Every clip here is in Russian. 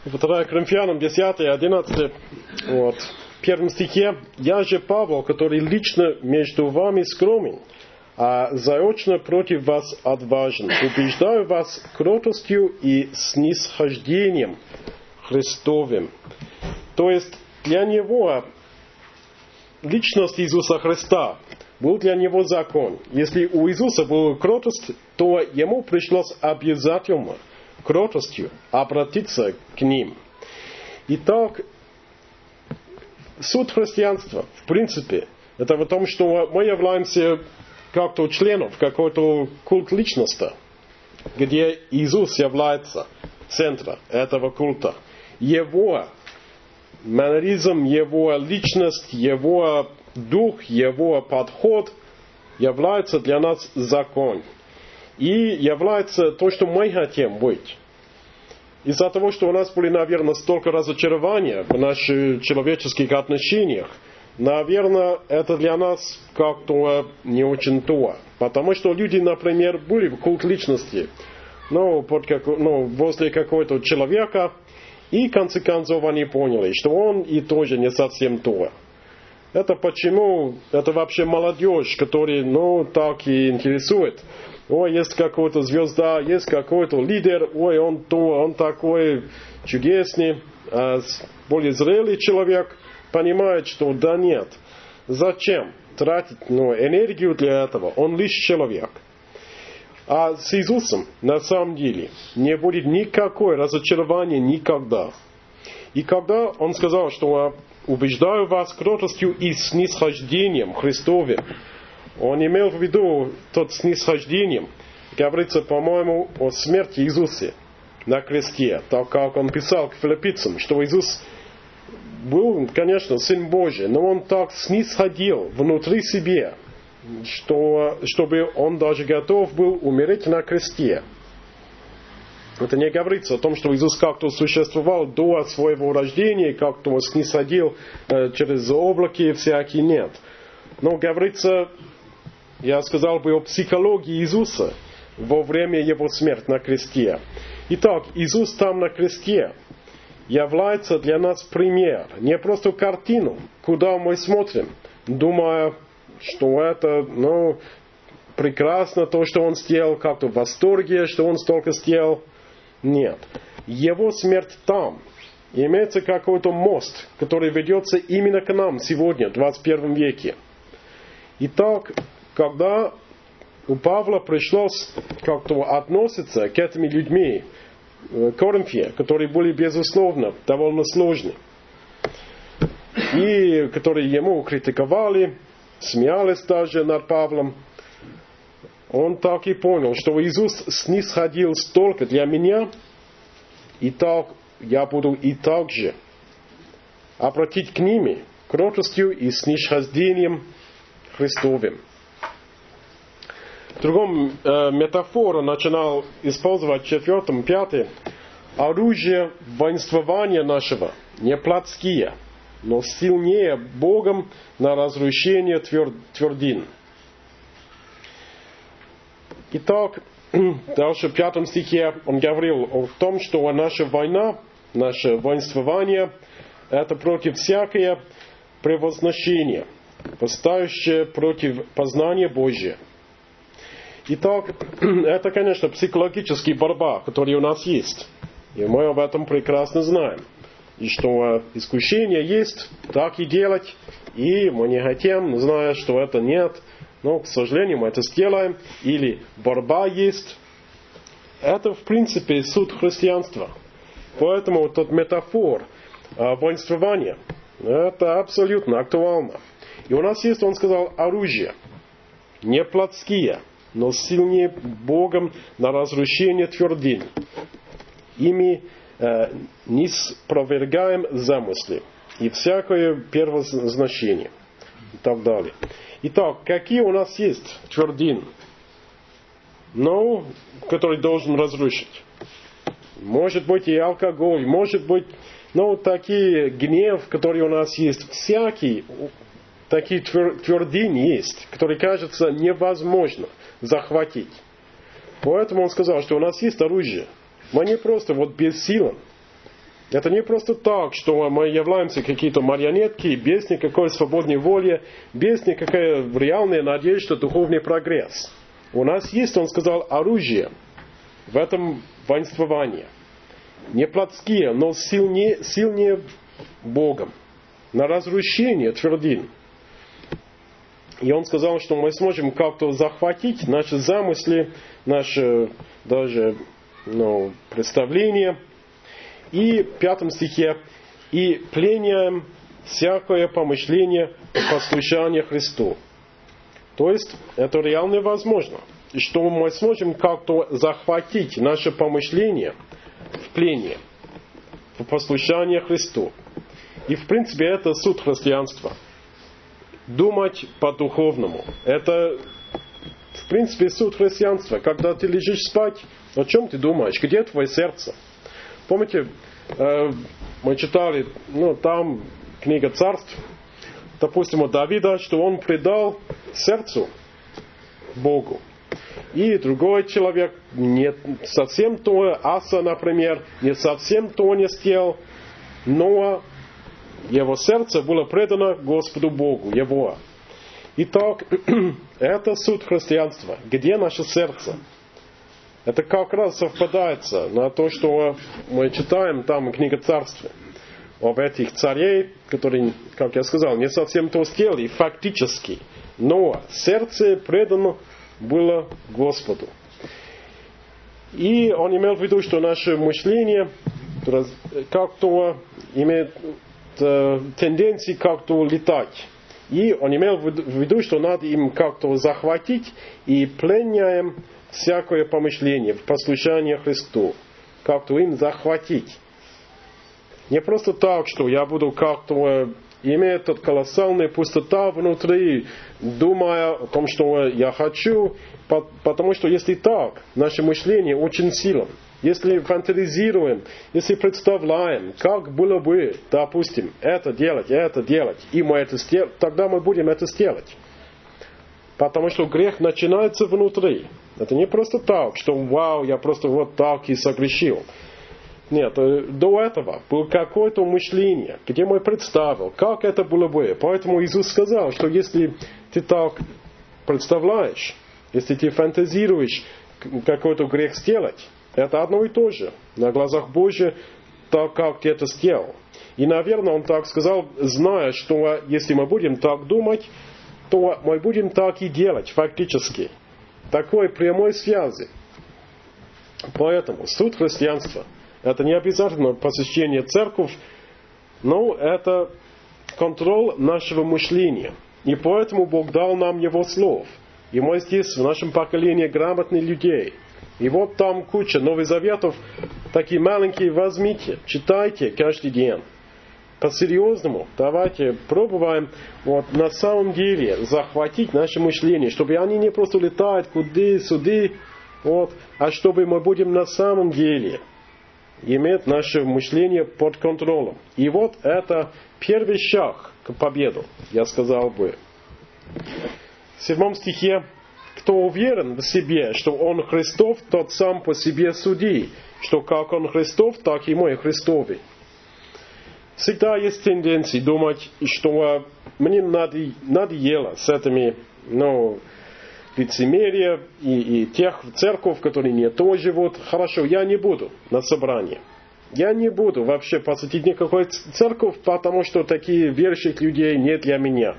2 Коринфянам 10, 11, в 1 стихе. «Я же Павел, который лично между вами скромен, а заочно против вас отважен, убеждаю вас кротостью и снисхождением Христовым». То есть для него личность Иисуса Христа был для него закон. Если у Иисуса была кротость, то ему пришлось обязательно кротостью обратиться к ним. Итак, суть христианства, в принципе, это в том, что мы являемся как-то членов какой-то культ личности, где Иисус является центром этого культа. Его манеризм, его личность, его дух, его подход является для нас закон. И является то, что мы хотим быть. Из-за того, что у нас были, наверное, столько разочарования в наших человеческих отношениях, наверное, это для нас как-то не очень то. Потому что люди, например, были в культ личности, возле какого-то человека, и в конце концов они поняли, что он и тоже не совсем то. Это почему? Это вообще молодежь, которая, так и интересует. Ой, есть какая-то звезда, есть какой-то лидер, ой, он такой чудесный. А более зрелый человек понимает, что да нет. Зачем тратить энергию для этого? Он лишь человек. А с Иисусом на самом деле не будет никакой разочарования никогда. И когда Он сказал, что убеждаю вас кротостью и снисхождением Христовым, Он имел в виду тот снисхождением, говорится, по-моему, о смерти Иисуса на кресте, так как Он писал к филиппийцам, что Иисус был, конечно, Сын Божий, но Он так снисходил внутри себя, чтобы Он даже готов был умереть на кресте. Это не говорится о том, что Иисус как-то существовал до своего рождения, как-то снисходил через облаки всякие, нет. Но говорится, я сказал бы, о психологии Иисуса во время Его смерти на кресте. Итак, Иисус там на кресте является для нас пример, не просто картину, куда мы смотрим, думая, что это, прекрасно то, что Он сделал, как-то в восторге, что Он столько сделал. Нет. Его смерть там. Имеется какой-то мост, который ведется именно к нам сегодня, в 21 веке. Итак, когда у Павла пришлось как-то относиться к этим людьми в Коринфе, которые были, безусловно, довольно сложны, и которые ему критиковали, смеялись даже над Павлом, он так и понял, что Иисус снисходил столько для меня, и так я буду и так же обратить к ним кротостью и снисхождением Христовым. В другом метафору начинал использовать 4-5. Оружие воинствования нашего не плотские, но сильнее Богом на разрушение твердин. Итак, дальше в 5 стихе он говорил о том, что наша война, наше воинствование, это против всякое превозношение, восстающее против познания Божия. Итак, это, конечно, психологическая борьба, которая у нас есть. И мы об этом прекрасно знаем. И что искушение есть, так и делать. И мы не хотим, зная, что это нет. Но, к сожалению, мы это сделаем. Или борьба есть. Это, в принципе, суть христианства. Поэтому тот метафор воинствования, это абсолютно актуально. И у нас есть, он сказал, оружие. Не плотские, но сильнее Богом на разрушение твердынь. Ими не спровергаем замыслы и всякое первозначение. И так далее. Итак, какие у нас есть твердыни? Который должен разрушить. Может быть и алкоголь, может быть, такие гнев, которые у нас есть, всякие такие твердыни есть, которые, кажется, невозможно захватить. Поэтому он сказал, что у нас есть оружие. Мы не просто бессилен. Это не просто так, что мы являемся какие-то марионетки, без никакой свободной воли, без никакой реальной надежды, духовный прогресс. У нас есть, он сказал, оружие в этом воинствовании. Не плотские, но сильнее Богом. На разрушение твердынь. И он сказал, что мы сможем как-то захватить наши замыслы, наши даже представления. И в 5 стихе, и пленяем всякое помышление послушания Христу. То есть, это реально возможно. И что мы сможем как-то захватить наше помышление в плене, в послушании Христу. И, в принципе, это суть христианства. Думать по-духовному. Это, в принципе, суть христианства. Когда ты лежишь спать, о чем ты думаешь? Где твое сердце? Помните, мы читали, там книга Царств, допустим, у Давида, что он предал сердцу Богу. И другой человек не совсем то, Аса, например, не совсем то не сделал, но его сердце было предано Господу Богу, его. Итак, это суть христианства. Где наше сердце? Это как раз совпадается на то, что мы читаем там в книге Царств. Об этих царей, которые, как я сказал, не совсем то сделали фактически. Но сердце предано было Господу. И он имел в виду, что наше мышление как-то имеет тенденции как-то летать. И он имел в виду, что надо им как-то захватить и пленяем всякое помышление в послушании Христу. Как-то им захватить. Не просто так, что я буду как-то иметь тут колоссальную пустоту внутри, думая о том, что я хочу, потому что если так, наше мышление очень сильно. Если фантазируем, если представляем, как было бы, допустим, это делать, и мы это сделаем, тогда мы будем это сделать. Потому что грех начинается внутри. Это не просто так, что вау, я просто вот так и согрешил. Нет, до этого было какое-то мышление, где мы представил, как это было бы. Поэтому Иисус сказал, что если ты так представляешь, если ты фантазируешь какой-то грех сделать, это одно и то же. На глазах Божьих, так как ты это сделал. И, наверное, он так сказал, зная, что если мы будем так думать, то мы будем так и делать фактически. Такой прямой связи. Поэтому суть христианства — это не обязательно посещение церкви, но это контроль нашего мышления. И поэтому Бог дал нам Его слов. И мы здесь, в нашем поколении, грамотных людей. И вот там куча Новых Заветов, такие маленькие возьмите, читайте каждый день. По-серьезному давайте пробуем на самом деле захватить наше мышление, чтобы они не просто летают куда-сюда, а чтобы мы будем на самом деле иметь наше мышление под контролем. И вот это первый шаг к победе, я сказал бы. В 7 стихе: кто уверен в себе, что он Христов, тот сам по себе суди, что как он Христов, так и мы Христовы. Всегда есть тенденция думать, что мне надоело с этими, лицемерие и тех церков, которые не то живут. Хорошо, я не буду на собрании. Я не буду вообще посетить никакой церковь, потому что такие верующих людей нет для меня.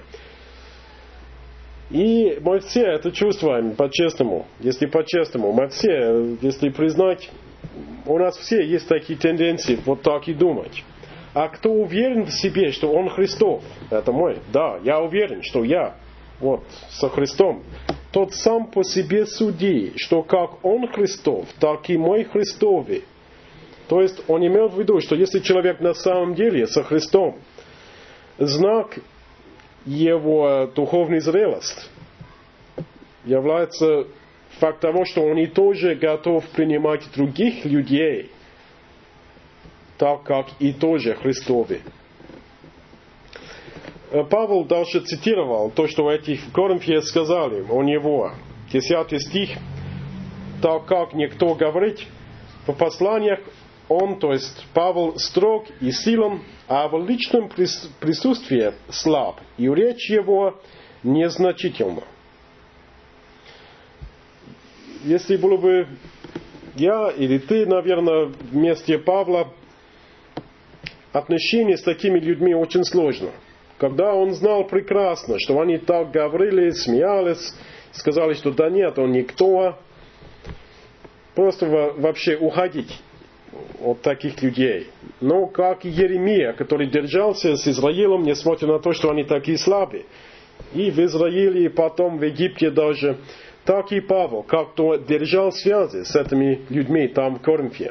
И мы все это чувствуем по-честному. Если по-честному, мы все, если признать, у нас все есть такие тенденции вот так и думать. А кто уверен в себе, что он Христов, это мой, да, я уверен, что я со Христом, тот сам по себе суди, что как он Христов, так и мы Христовы. То есть он имел в виду, что если человек на самом деле со Христом, знак его духовной зрелости является факт того, что он и тоже готов принимать других людей, так как и тоже Христовы. Павел дальше цитировал то, что эти в Коринфе сказали у него. 10 стих. Так как никто говорит в посланиях он, то есть Павел, строг и силен, а в личном присутствии слаб, и речь его незначительна. Если было бы я или ты, наверное, вместе Павла, отношения с такими людьми очень сложно. Когда он знал прекрасно, что они так говорили, смеялись, сказали, что да нет, он никто, просто вообще уходить от таких людей. Но как Иеремия, который держался с Израилем, несмотря на то, что они такие слабые. И в Израиле, и потом в Египте даже. Так и Павел как-то держал связи с этими людьми там в Коринфе.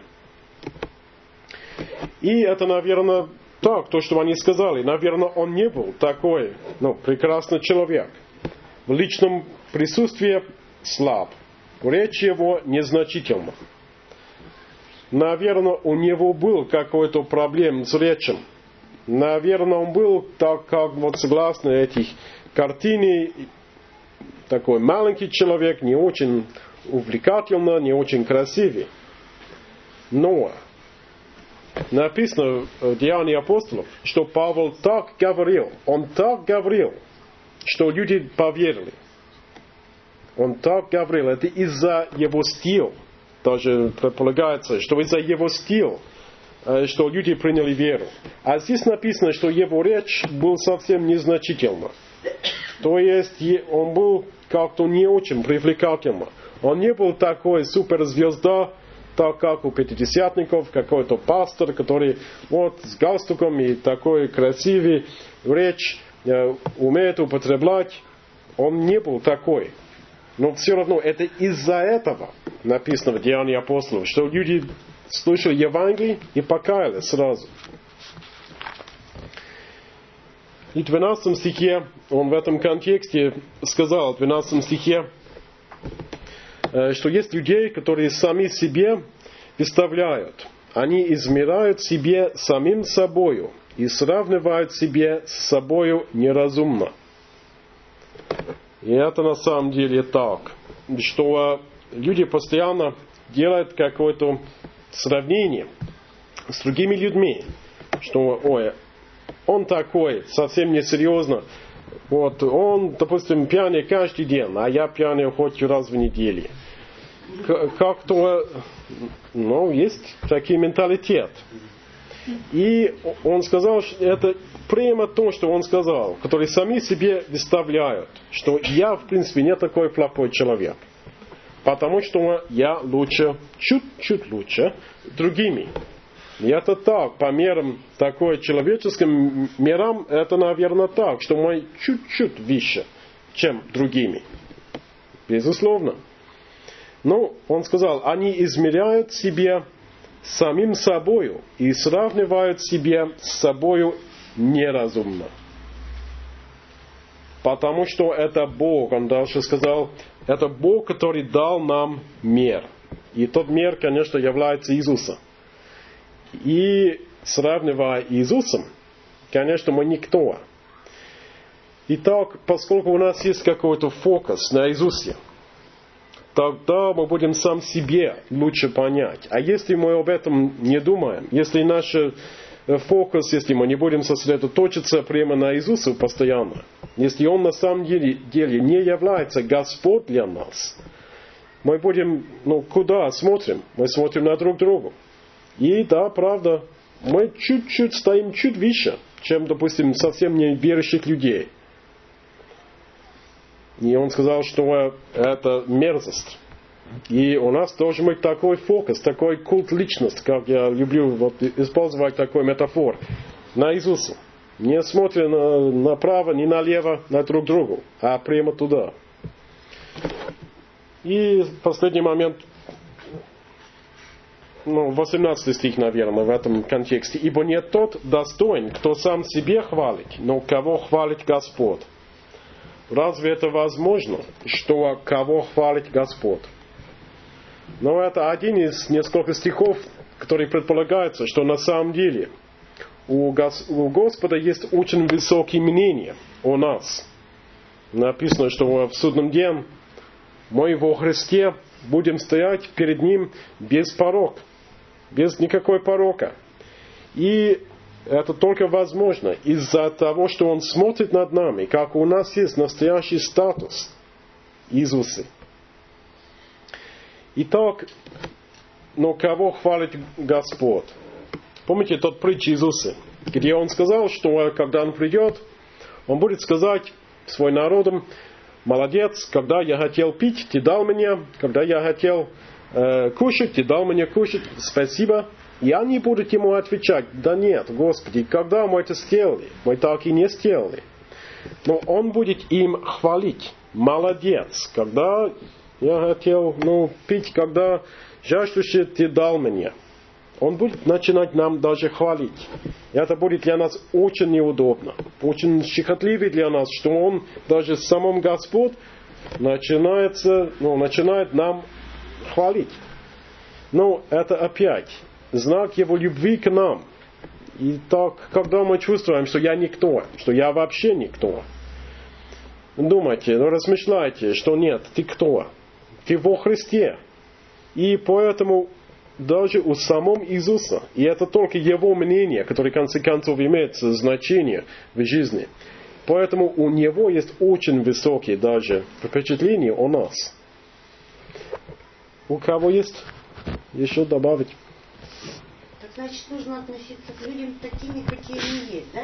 И это, наверное, так, то, что они сказали. Наверное, он не был такой, прекрасный человек. В личном присутствии слаб. Речь его незначительна. Наверное, у него был какой-то проблем с речью. Наверное, он был, так как вот согласно этих картине, такой маленький человек, не очень увлекательный, не очень красивый. Но написано в Деянии апостолов, что Павел так говорил, он так говорил, что люди поверили. Он так говорил, это из-за его стиля. Даже предполагается, что из-за его стиля, что люди приняли веру. А здесь написано, что его речь была совсем незначительна. То есть он был как-то не очень привлекательный. Он не был такой суперзвезда, так как у пятидесятников, какой-то пастор, который вот с галстуком и такой красивый речь умеет употреблять. Он не был такой. Но все равно это из-за этого написано в Деянии апостолов, что люди слышали Евангелие и покаялись сразу. И в 12 стихе, он в этом контексте сказал, в 12 стихе, что есть людей, которые сами себе выставляют. Они измеряют себе самим собою и сравнивают себе с собою неразумно. И это на самом деле так, что люди постоянно делают какое-то сравнение с другими людьми, что, он такой, совсем несерьезно, вот, он, допустим, пьяный каждый день, а я пьяный хоть раз в неделю. Как-то, есть такой менталитет. И он сказал, что это прямо то, что он сказал, которые сами себе выставляют, что я, в принципе, не такой плохой человек, потому что я лучше, чуть-чуть лучше другими. И это так, по мерам такой человеческим мерам, это, наверное, так, что мы чуть-чуть выше, чем другими. Безусловно. Но он сказал, они измеряют себе самим собою и сравнивают себе с собою неразумно. Потому что это Бог, он дальше сказал, это Бог, который дал нам мир. И тот мир, конечно, является Иисусом. И сравнивая Иисусом, конечно, мы никто. Итак, поскольку у нас есть какой-то фокус на Иисусе, тогда мы будем сам себе лучше понять. А если мы об этом не думаем, если наш фокус, если мы не будем сосредоточиться прямо на Иисусе постоянно, если Он на самом деле не является Господь для нас, мы будем, куда смотрим? Мы смотрим на друг друга. И да, правда, мы чуть-чуть стоим чуть выше, чем, допустим, совсем не верующих людей. И он сказал, что это мерзость. И у нас должен быть такой фокус, такой культ личности, как я люблю использовать такой метафор, на Иисуса. Не смотря направо, ни налево, на друг другу, а прямо туда. И последний момент, 18 стих, наверное, в этом контексте. «Ибо не тот достоин, кто сам себе хвалит, но кого хвалит Господь». Разве это возможно, что кого хвалит Господь? Но это один из нескольких стихов, который предполагается, что на самом деле у Господа есть очень высокие мнения о нас. Написано, что в судном дне мы во Христе будем стоять перед Ним без порок. без никакой порока. И это только возможно из-за того, что Он смотрит над нами, как у нас есть настоящий статус Иисуса. Итак, но кого хвалит Господь? Помните тот притч Иисуса, где Он сказал, что когда Он придет, Он будет сказать своим народам: молодец, когда я хотел пить, ты дал мне, когда я хотел кушать, ты дал мне кушать, спасибо. И они будут ему отвечать: да нет, Господи, когда мы это сделали? Мы так и не сделали. Но Он будет им хвалить: молодец, когда я хотел пить, когда жаждущий ты дал мне. Он будет начинать нам даже хвалить. И это будет для нас очень неудобно, очень щекотливо для нас, что Он, даже сам Господь, начинает нам хвалить. Но это опять знак Его любви к нам. И так, когда мы чувствуем, что я никто, что я вообще никто, думайте, размышляйте, что нет, ты кто? Ты во Христе. И поэтому даже у самого Иисуса, и это только Его мнение, которое в конце концов имеет значение в жизни, поэтому у Него есть очень высокие даже впечатления о нас. У кого есть еще добавить? Так значит, нужно относиться к людям такими, какие они есть, да?